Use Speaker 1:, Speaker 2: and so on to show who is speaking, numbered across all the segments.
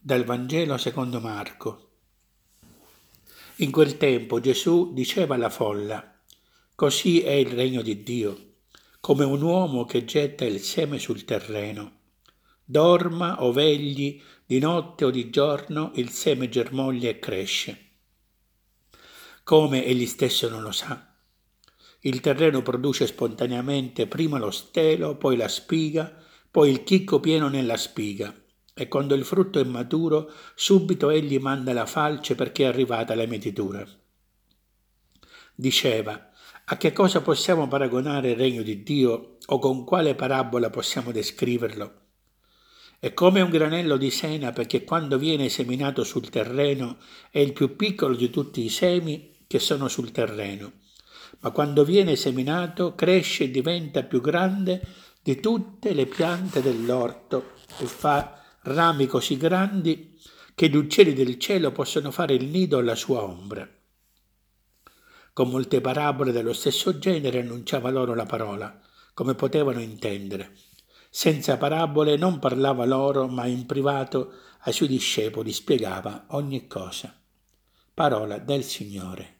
Speaker 1: Dal Vangelo secondo Marco. In quel tempo Gesù diceva alla folla: «Così è il regno di Dio, come un uomo che getta il seme sul terreno. Dorma o vegli, di notte o di giorno, il seme germoglia e cresce. Come egli stesso non lo sa. Il terreno produce spontaneamente prima lo stelo, poi la spiga, poi il chicco pieno nella spiga. E quando il frutto è maturo, subito egli manda la falce perché è arrivata la mietitura». Diceva: «A che cosa possiamo paragonare il regno di Dio o con quale parabola possiamo descriverlo? È come un granello di sena, perché quando viene seminato sul terreno è il più piccolo di tutti i semi che sono sul terreno, ma quando viene seminato cresce e diventa più grande di tutte le piante dell'orto e fa rami così grandi che gli uccelli del cielo possono fare il nido alla sua ombra». Con molte parabole dello stesso genere annunciava loro la parola, come potevano intendere. Senza parabole non parlava loro, ma in privato ai suoi discepoli spiegava ogni cosa. Parola del Signore.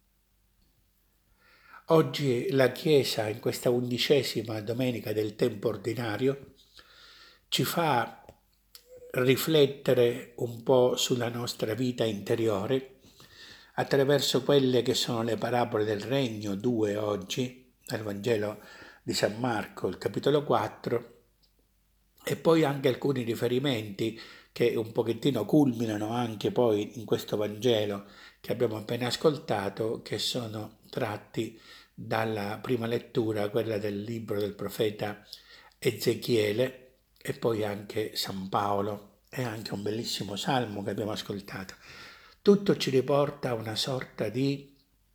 Speaker 1: Oggi la Chiesa, in questa 11ª domenica del tempo ordinario, ci fa riflettere un po' sulla nostra vita interiore attraverso quelle che sono le parabole del Regno, 2 oggi, nel Vangelo di San Marco, il capitolo 4, e poi anche alcuni riferimenti che un pochettino culminano anche poi in questo Vangelo che abbiamo appena ascoltato, che sono tratti dalla prima lettura, quella del libro del profeta Ezechiele, e poi anche San Paolo, e anche un bellissimo salmo che abbiamo ascoltato. Tutto ci riporta a una sorta di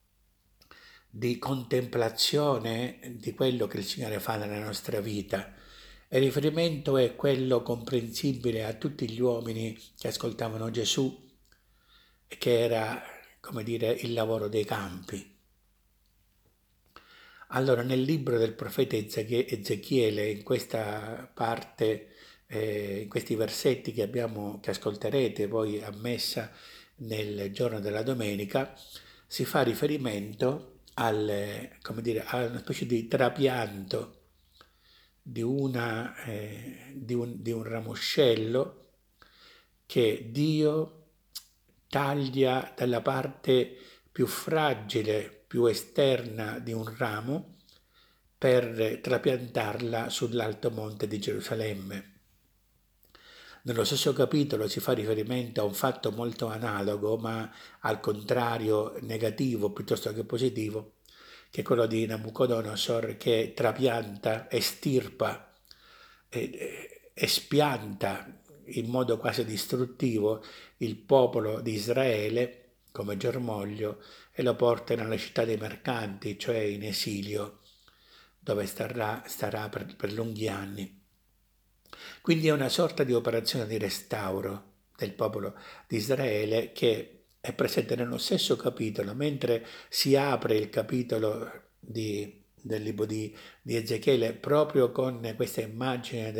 Speaker 1: contemplazione di quello che il Signore fa nella nostra vita. Il riferimento è quello comprensibile a tutti gli uomini che ascoltavano Gesù, che era, come dire, il lavoro dei campi. Allora, nel libro del profeta Ezechiele, in questa parte, in questi versetti che ascolterete poi a messa nel giorno della domenica, si fa riferimento a una specie di trapianto di un ramoscello che Dio taglia dalla parte più fragile, più esterna di un ramo per trapiantarla sull'alto monte di Gerusalemme. Nello stesso capitolo si fa riferimento a un fatto molto analogo, ma al contrario negativo piuttosto che positivo, che è quello di Nabucodonosor, che trapianta, estirpa e spianta in modo quasi distruttivo il popolo di Israele come germoglio e lo porta nella città dei mercanti, cioè in esilio, dove starà per lunghi anni. Quindi è una sorta di operazione di restauro del popolo di Israele che è presente nello stesso capitolo, mentre si apre il capitolo del libro di Ezechiele proprio con questa immagine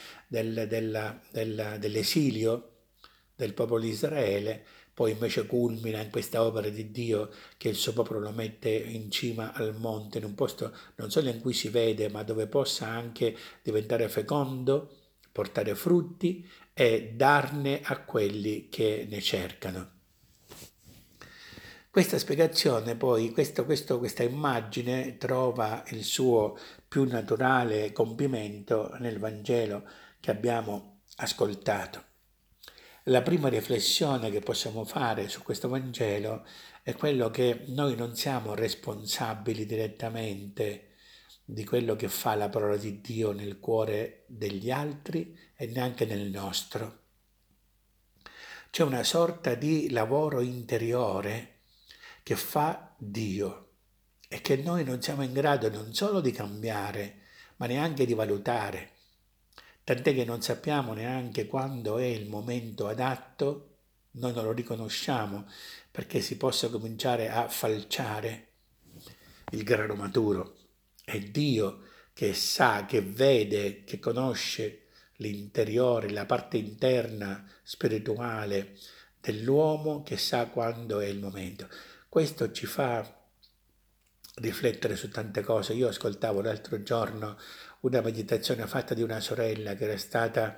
Speaker 1: dell'esilio del popolo di Israele, poi invece culmina in questa opera di Dio che il suo popolo lo mette in cima al monte, in un posto non solo in cui si vede, ma dove possa anche diventare fecondo, portare frutti e darne a quelli che ne cercano. Questa spiegazione poi, questa immagine trova il suo più naturale compimento nel Vangelo che abbiamo ascoltato. La prima riflessione che possiamo fare su questo Vangelo è quello che noi non siamo responsabili direttamente di quello che fa la parola di Dio nel cuore degli altri e neanche nel nostro. C'è una sorta di lavoro interiore che fa Dio e che noi non siamo in grado non solo di cambiare, ma neanche di valutare. Tant'è che non sappiamo neanche quando è il momento adatto, noi non lo riconosciamo perché si possa cominciare a falciare il grano maturo. È Dio che sa, che vede, che conosce l'interiore, la parte interna spirituale dell'uomo che sa quando è il momento. Questo ci fa riflettere su tante cose. Io ascoltavo l'altro giorno una meditazione fatta di una sorella che era stata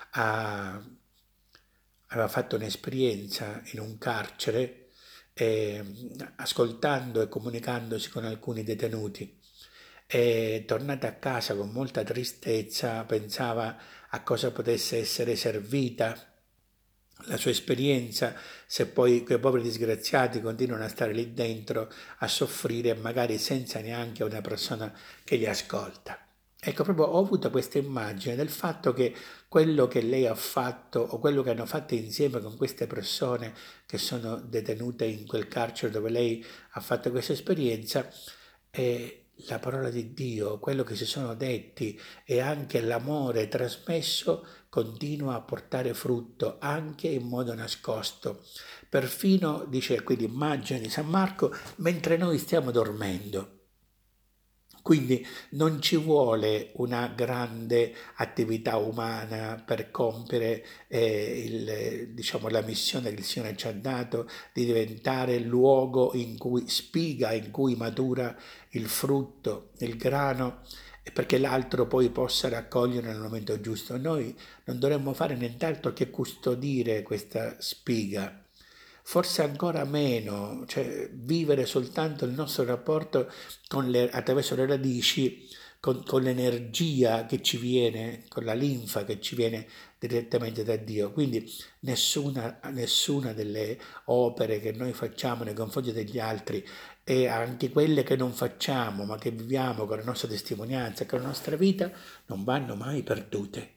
Speaker 1: aveva fatto un'esperienza in un carcere, ascoltando e comunicandosi con alcuni detenuti. E tornata a casa con molta tristezza pensava a cosa potesse essere servita la sua esperienza, se poi quei poveri disgraziati continuano a stare lì dentro a soffrire, magari senza neanche una persona che li ascolta. Ecco, proprio ho avuto questa immagine del fatto che quello che lei ha fatto o quello che hanno fatto insieme con queste persone che sono detenute in quel carcere dove lei ha fatto questa esperienza è la parola di Dio, quello che si sono detti e anche l'amore trasmesso continua a portare frutto anche in modo nascosto. Perfino, dice qui l'immagine di San Marco, mentre noi stiamo dormendo. Quindi non ci vuole una grande attività umana per compiere diciamo, la missione che il Signore ci ha dato di diventare luogo in cui spiga, in cui matura il frutto, il grano, e perché l'altro poi possa raccogliere nel momento giusto. Noi non dovremmo fare nient'altro che custodire questa spiga. Forse ancora meno, cioè vivere soltanto il nostro rapporto attraverso le radici, con l'energia che ci viene, con la linfa che ci viene direttamente da Dio. Quindi nessuna delle opere che noi facciamo nei confronti degli altri e anche quelle che non facciamo, ma che viviamo con la nostra testimonianza, con la nostra vita, non vanno mai perdute.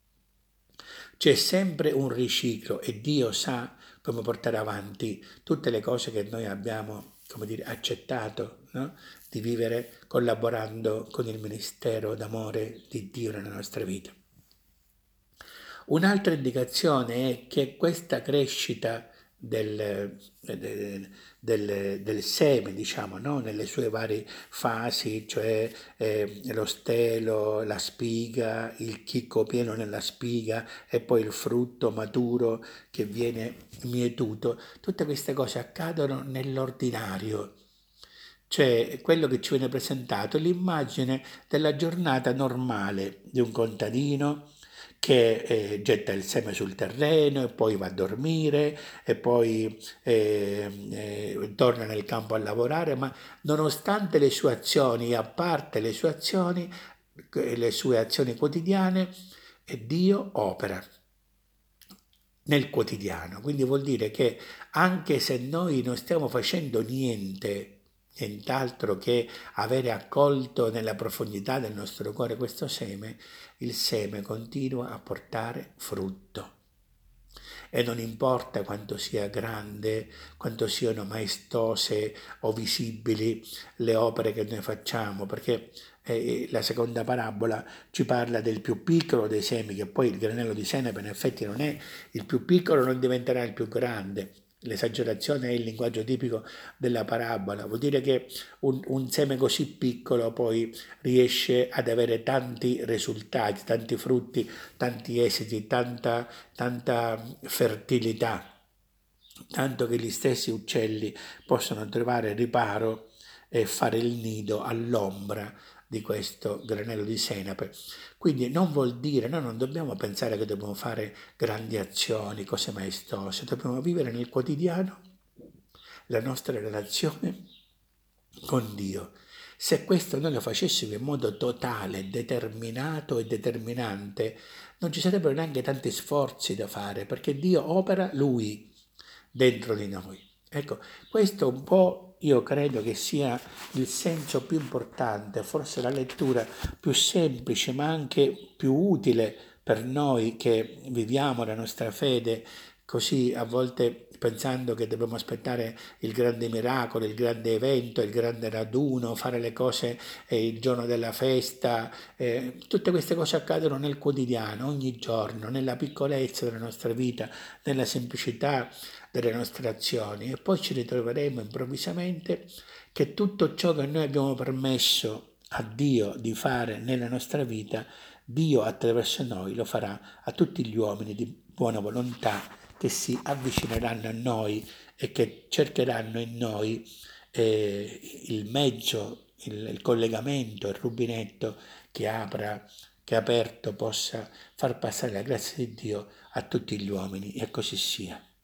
Speaker 1: C'è sempre un riciclo e Dio sa come portare avanti tutte le cose che noi abbiamo, come dire, accettato, no? Di vivere collaborando con il ministero d'amore di Dio nella nostra vita. Un'altra indicazione è che questa crescita del seme, diciamo, no? Nelle sue varie fasi, cioè lo stelo, la spiga, il chicco pieno nella spiga e poi il frutto maturo che viene mietuto, tutte queste cose accadono nell'ordinario. Cioè quello che ci viene presentato è l'immagine della giornata normale di un contadino che getta il seme sul terreno e poi va a dormire e poi torna nel campo a lavorare, ma nonostante le sue azioni, a parte le sue azioni quotidiane, Dio opera nel quotidiano. Quindi vuol dire che anche se noi non stiamo facendo nient'altro che avere accolto nella profondità del nostro cuore questo seme, il seme continua a portare frutto. E non importa quanto sia grande, quanto siano maestose o visibili le opere che noi facciamo, perché la seconda parabola ci parla del più piccolo dei semi, che poi il granello di senape in effetti non è il più piccolo, non diventerà il più grande. L'esagerazione è il linguaggio tipico della parabola, vuol dire che un seme così piccolo poi riesce ad avere tanti risultati, tanti frutti, tanti esiti, tanta fertilità, tanto che gli stessi uccelli possono trovare riparo e fare il nido all'ombra di questo granello di senape. Quindi non vuol dire, noi non dobbiamo pensare che dobbiamo fare grandi azioni, cose maestose, dobbiamo vivere nel quotidiano la nostra relazione con Dio. Se questo noi lo facessimo in modo totale, determinato e determinante, non ci sarebbero neanche tanti sforzi da fare, perché Dio opera Lui dentro di noi. Ecco, questo un po' io credo che sia il senso più importante, forse la lettura più semplice, ma anche più utile per noi che viviamo la nostra fede così a volte pensando che dobbiamo aspettare il grande miracolo, il grande evento, il grande raduno, fare le cose il giorno della festa, tutte queste cose accadono nel quotidiano, ogni giorno, nella piccolezza della nostra vita, nella semplicità delle nostre azioni e poi ci ritroveremo improvvisamente che tutto ciò che noi abbiamo permesso a Dio di fare nella nostra vita Dio attraverso noi lo farà a tutti gli uomini di buona volontà che si avvicineranno a noi e che cercheranno in noi il mezzo, il collegamento, il rubinetto che aperto possa far passare la grazia di Dio a tutti gli uomini, e così sia.